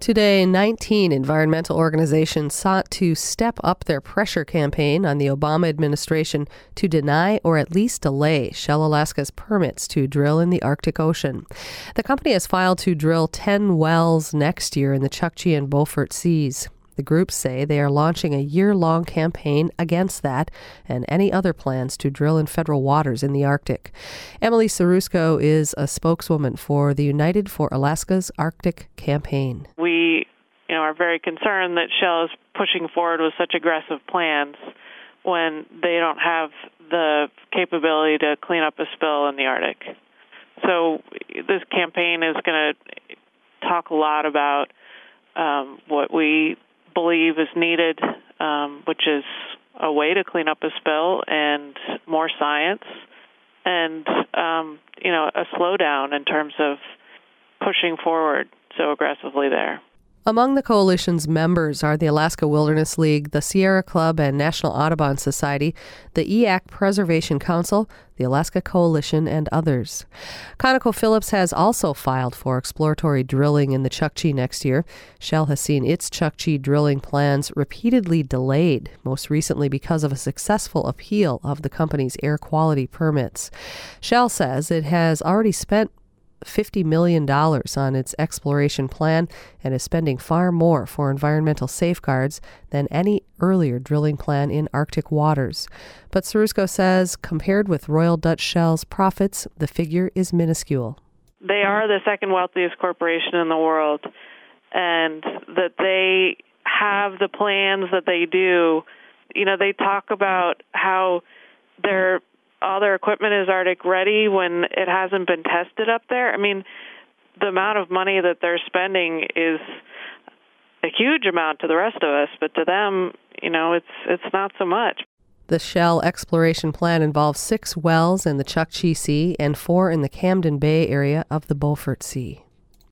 Today, 19 environmental organizations sought to step up their pressure campaign on the Obama administration to deny or at least delay Shell Alaska's permits to drill in the Arctic Ocean. The company has filed to drill 10 wells next year in the Chukchi and Beaufort Seas. The groups say they are launching a year-long campaign against that and any other plans to drill in federal waters in the Arctic. Emily Sarusko is a spokeswoman for the United for Alaska's Arctic campaign. We are very concerned that Shell is pushing forward with such aggressive plans when they don't have the capability to clean up a spill in the Arctic. So this campaign is going to talk a lot about what we believe is needed, which is a way to clean up a spill and more science and, a slowdown in terms of pushing forward so aggressively there. Among the coalition's members are the Alaska Wilderness League, the Sierra Club and National Audubon Society, the EAC Preservation Council, the Alaska Coalition, and others. ConocoPhillips has also filed for exploratory drilling in the Chukchi next year. Shell has seen its Chukchi drilling plans repeatedly delayed, most recently because of a successful appeal of the company's air quality permits. Shell says it has already spent $50 million on its exploration plan and is spending far more for environmental safeguards than any earlier drilling plan in Arctic waters. But Sarusko says, compared with Royal Dutch Shell's profits, the figure is minuscule. They are the second wealthiest corporation in the world, and that they have the plans that they do. They talk about how all their equipment is Arctic ready when it hasn't been tested up there. I mean, the amount of money that they're spending is a huge amount to the rest of us, but to them, it's not so much. The Shell exploration plan involves 6 wells in the Chukchi Sea and 4 in the Camden Bay area of the Beaufort Sea.